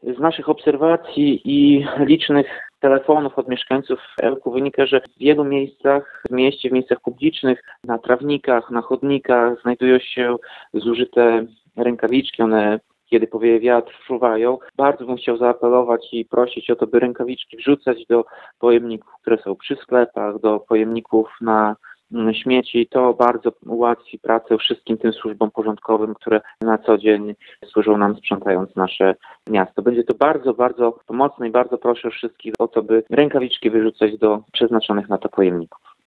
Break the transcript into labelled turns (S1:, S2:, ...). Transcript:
S1: Z naszych obserwacji i licznych telefonów od mieszkańców Ełku wynika, że w wielu miejscach w mieście, w miejscach publicznych, na trawnikach, na chodnikach znajdują się zużyte rękawiczki. One, kiedy powieje wiatr, fruwają. Bardzo bym chciał zaapelować i prosić o to, by rękawiczki wrzucać do pojemników, które są przy sklepach, do pojemników na śmieci. To bardzo ułatwi pracę wszystkim tym służbom porządkowym, które na co dzień służą nam, sprzątając nasze miasto. Będzie to bardzo, bardzo pomocne i bardzo proszę wszystkich o to, by rękawiczki wyrzucać do przeznaczonych na to pojemników.